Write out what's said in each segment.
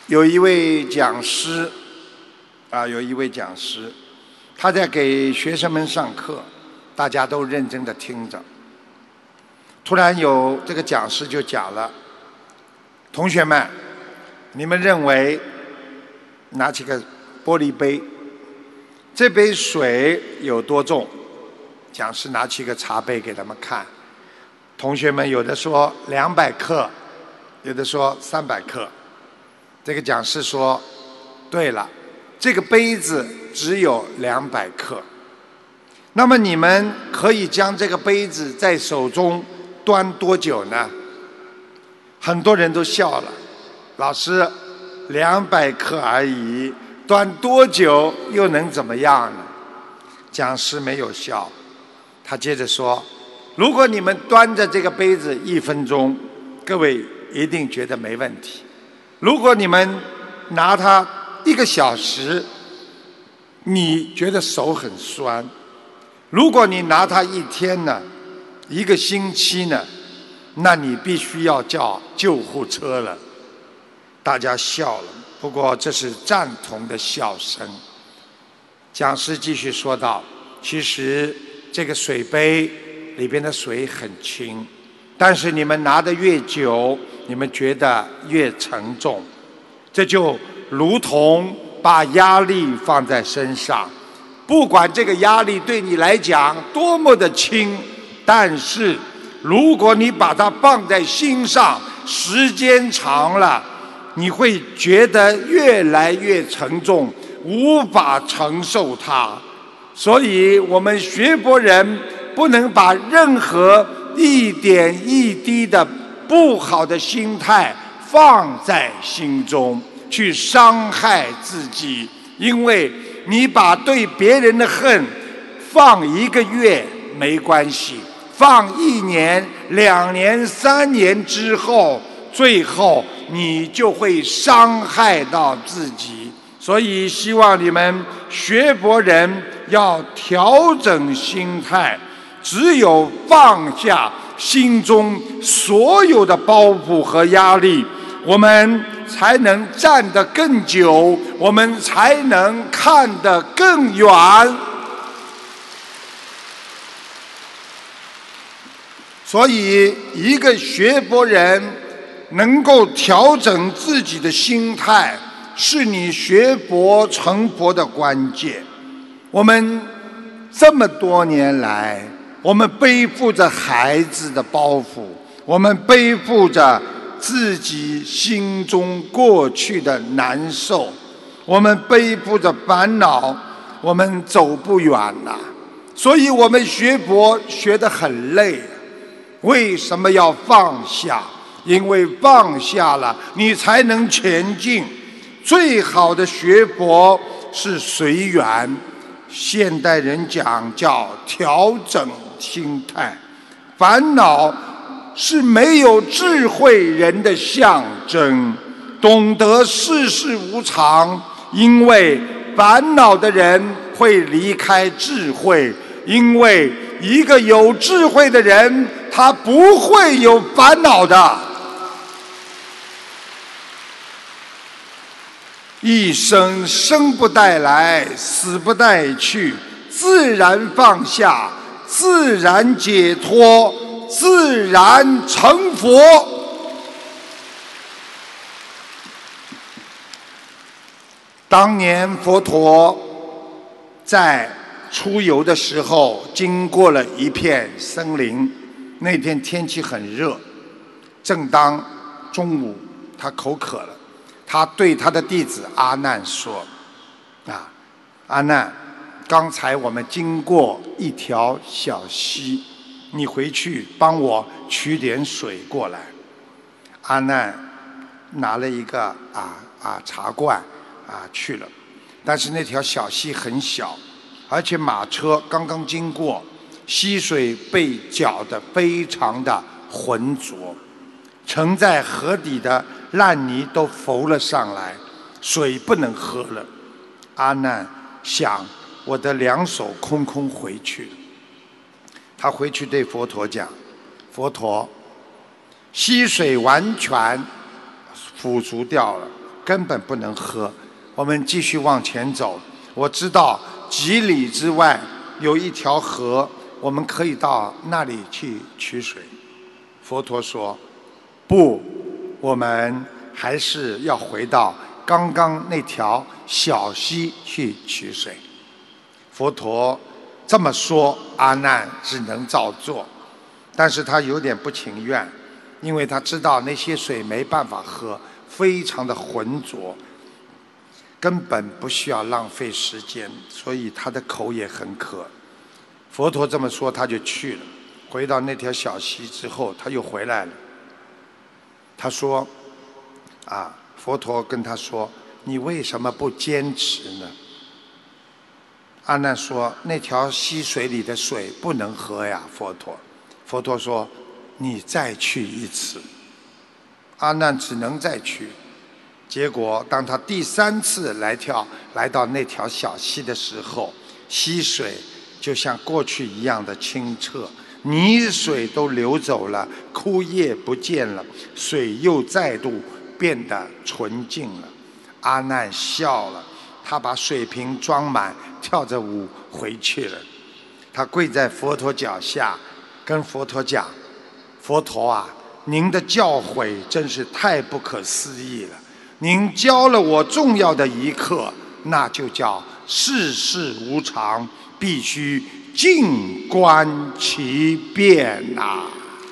有一位讲师，他在给学生们上课，大家都认真地听着。突然有这个讲师就讲了：“同学们，你们认为拿起个玻璃杯，这杯水有多重？”讲师拿起个茶杯给他们看，同学们有的说200克，有的说300克。这个讲师说：“对了，这个杯子只有200克。那么你们可以将这个杯子在手中端多久呢？”很多人都笑了。老师，200克而已，端多久又能怎么样呢？讲师没有笑，他接着说：“如果你们端着这个杯子1分钟，各位一定觉得没问题。如果你们拿它1个小时，你觉得手很酸。如果你拿它1天呢，1个星期呢，那你必须要叫救护车了。”大家笑了，不过这是赞同的笑声。讲师继续说道：“其实这个水杯里边的水很轻，但是你们拿得越久，你们觉得越沉重。这就如同把压力放在身上，不管这个压力对你来讲多么的轻，但是如果你把它放在心上，时间长了，你会觉得越来越沉重，无法承受它。所以我们学佛人不能把任何一点一滴的不好的心态放在心中，去伤害自己。因为你把对别人的恨放1个月没关系，放1年、2年、3年之后，最后你就会伤害到自己。所以希望你们学佛人要调整心态，只有放下心中所有的包袱和压力，我们才能站得更久，我们才能看得更远。所以一个学佛人能够调整自己的心态，是你学佛成佛的关键。我们这么多年来，我们背负着孩子的包袱，我们背负着自己心中过去的难受，我们背负着烦恼，我们走不远了。所以我们学佛学得很累。为什么要放下？因为放下了，你才能前进。最好的学佛是随缘，现代人讲叫调整心态。烦恼是没有智慧人的象征，懂得世事无常，因为烦恼的人会离开智慧，因为一个有智慧的人，他不会有烦恼的。一生生不带来，死不带去，自然放下，自然解脱，自然成佛。当年佛陀在出游的时候，经过了一片森林。那天天气很热，正当中午，他口渴了。他对他的弟子阿难说：“阿难，刚才我们经过一条小溪，你回去帮我取点水过来。”阿难拿了一个茶罐去了，但是那条小溪很小，而且马车刚刚经过，溪水被搅得非常的浑浊，沉在河底的烂泥都浮了上来，水不能喝了。阿难想，我的2手空空回去了。他回去对佛陀讲：“佛陀，溪水完全腐熟掉了， 根本不能喝。我们继续往前走，我知道几里之外有一条河，我们可以到那里去取水。佛陀说，不，我们还是要回到刚刚那条小溪去取水。佛陀这么说，阿难只能照做，但是他有点不情愿，因为他知道那些水没办法喝，非常的浑浊，根本不需要浪费时间，所以他的口也很渴。佛陀这么说，他就去了。回到那条小溪之后，他又回来了。他说：“佛陀跟他说，你为什么不坚持呢？”阿难说：“那条溪水里的水不能喝呀，佛陀。”佛陀说：“你再去一次。”阿难只能再去。结果，当他第3次来到那条小溪的时候，溪水就像过去一样的清澈，泥水都流走了，枯叶不见了，水又再度变得纯净了。阿难笑了，他把水瓶装满，跳着舞回去了。他跪在佛陀脚下，跟佛陀讲：“佛陀啊，您的教诲真是太不可思议了！您教了我重要的一课，那就叫世事无常，必须静观其变呐。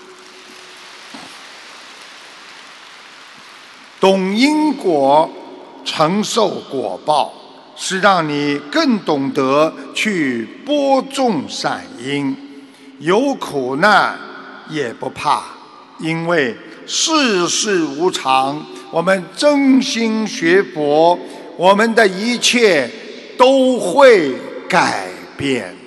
懂因果，承受果报，是让你更懂得去播种善因，有苦难也不怕，因为世事无常。我们真心学佛，我们的一切都会改变。”